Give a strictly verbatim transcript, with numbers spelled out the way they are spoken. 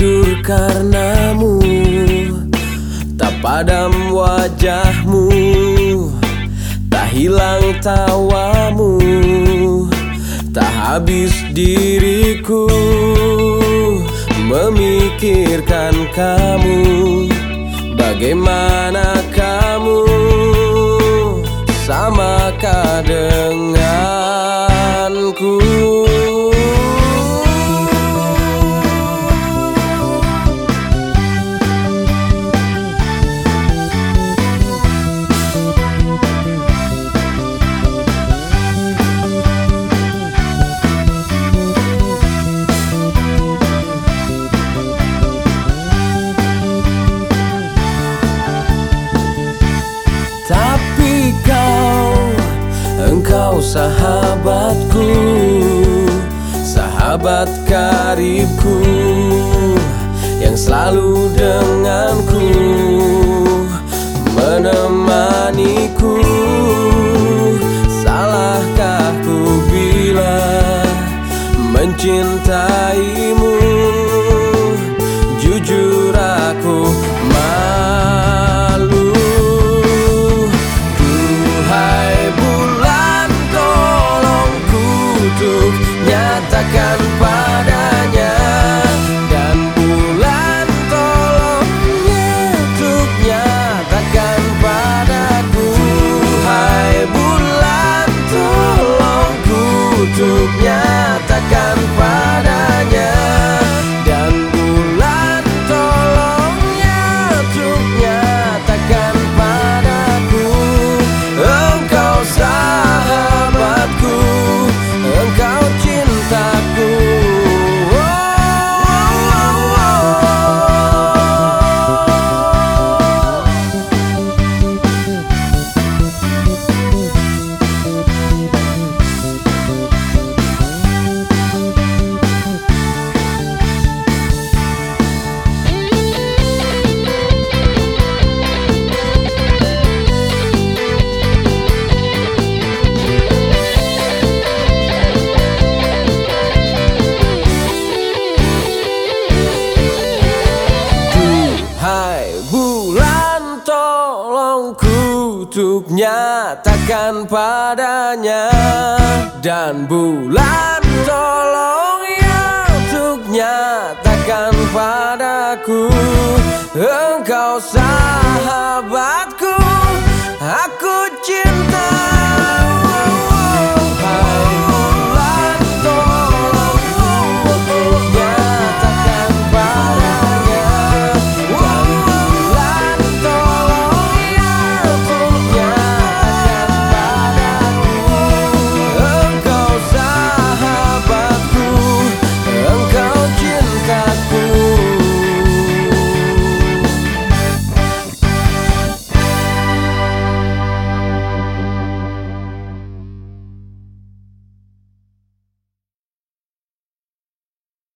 tidur karenamu, tak padam wajahmu, tak hilang tawamu, tak habis diriku memikirkan kamu. Bagaimana kamu, samakah denganku? Tapi kau, engkau sahabatku, sahabat karibku, yang selalu denganku, menemaniku. Salahkah ku bila mencintaimu? Jujur aku malu. Nyatakan padanya, dan bulan tolongnya untuk nyatakan padaku. Hai bulan, tolongku untuk nyatakan padanya, dan bulan tolongnya untuk nyatakan padaku. Engkau sahabatku, engkau cintaku. Oh, oh, oh, bulan tolongku untuk nyatakan padanya, dan bulan tolong ya untuk nyatakan padaku. Engkau sahabat